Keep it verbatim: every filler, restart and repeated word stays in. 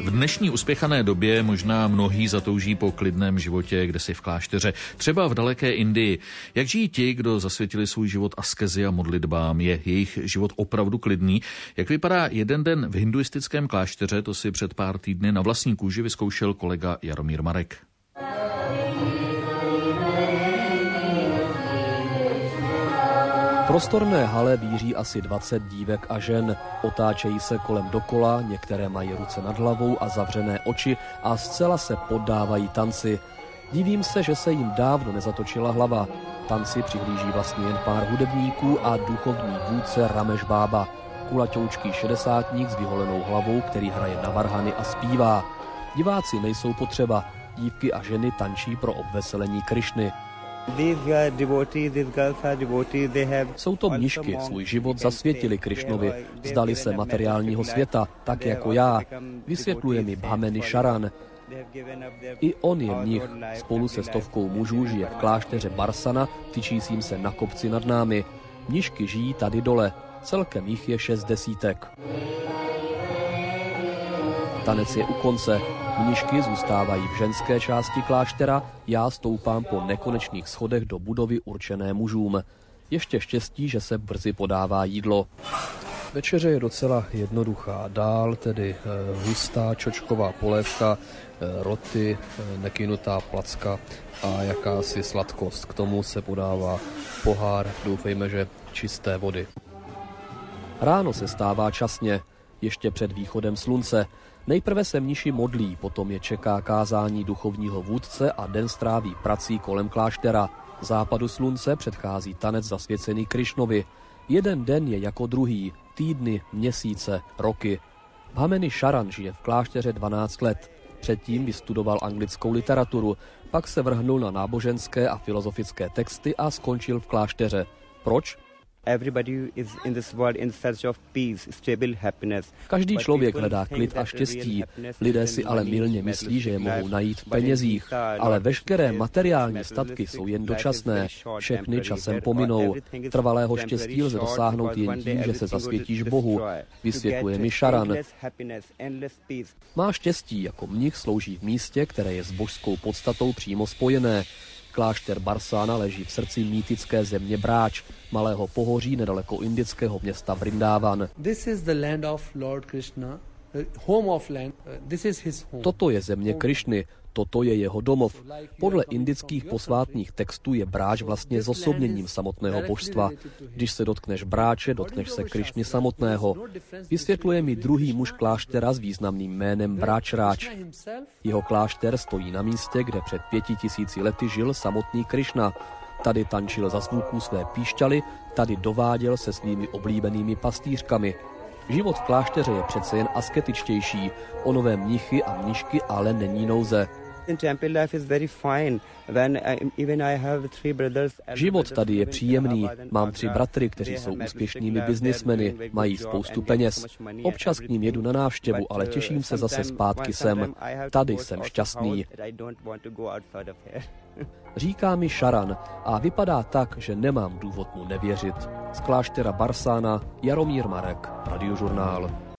V dnešní uspěchané době možná mnohí zatouží po klidném životě kdesi v klášteře, třeba v daleké Indii. Jak žijí ti, kdo zasvětili svůj život askezi a modlitbám? Je jejich život opravdu klidný? Jak vypadá jeden den v hinduistickém klášteře, to si před pár týdny na vlastní kůži vyzkoušel kolega Jaromír Marek. Prostorné hale víří asi dvacet dívek a žen. Otáčejí se kolem dokola, některé mají ruce nad hlavou a zavřené oči a zcela se poddávají tanci. Divím se, že se jim dávno nezatočila hlava. Tanci přihlíží vlastně jen pár hudebníků a duchovní vůdce Rameš Bába, kulaťoučký šedesátník s vyholenou hlavou, který hraje na varhany a zpívá. Diváci nejsou potřeba, dívky a ženy tančí pro obveselení Krišny. Jsou to mnišky, svůj život zasvětili Krišnovi, vzdali se materiálního světa, tak jako já, vysvětluje mi Bhameni Sharan. I on je mnich, spolu se stovkou mužů žije v klášteře Barsana, tyčícím se na kopci nad námi. Mnišky žijí tady dole, celkem jich je šest desítek. Tanec je u konce. Mnišky zůstávají v ženské části kláštera, já stoupám po nekonečných schodech do budovy určené mužům. Ještě štěstí, že se brzy podává jídlo. Večeře je docela jednoduchá. Dál tedy eh, hustá čočková polévka, eh, roty, eh, nekynutá placka a jakási sladkost. K tomu se podává pohár, doufejme, že čisté vody. Ráno se stává časně, ještě před východem slunce. Nejprve se mniši modlí, potom je čeká kázání duchovního vůdce a den stráví prací kolem kláštera. Západu slunce předchází tanec zasvěcený Krišnovi. Jeden den je jako druhý, týdny, měsíce, roky. Bhameni Sharan žije v klášteře dvanáct let. Předtím vystudoval anglickou literaturu, pak se vrhnul na náboženské a filozofické texty a skončil v klášteře. Proč? Každý člověk hledá klid a štěstí. Lidé si ale mylně myslí, že je mohou najít v penězích. Ale veškeré materiální statky jsou jen dočasné. Všechny časem pominou. Trvalého štěstí lze dosáhnout jen tím, že se zasvětíš Bohu, vysvětluje mi Sharan. Má štěstí, jako mnich slouží v místě, které je s božskou podstatou přímo spojené. Klášter Barsana leží v srdci mýtické země Bráč, malého pohoří nedaleko indického města Vrindavan. Toto je země Krišny, toto je jeho domov. Podle indických posvátných textů je Bráč vlastně zosobněním samotného božstva. Když se dotkneš Bráče, dotkneš se Krišny samotného. Vysvětluje mi druhý muž kláštera s významným jménem Bráčráč. Jeho klášter stojí na místě, kde před pěti tisíci lety žil samotný Krišna. Tady tančil za zvuků své píšťaly, tady dováděl se svými oblíbenými pastýřkami. Život v klášteře je přece jen asketičtější, o nové mnichy a mnišky ale není nouze. Život tady je příjemný. Mám tři bratry, kteří jsou úspěšnými biznismeny, mají spoustu peněz. Občas k ním jedu na návštěvu, ale těším se zase zpátky sem. Tady jsem šťastný. Říká mi Sharan a vypadá tak, že nemám důvod mu nevěřit. Z kláštera Barsana Jaromír Marek, Radiožurnál.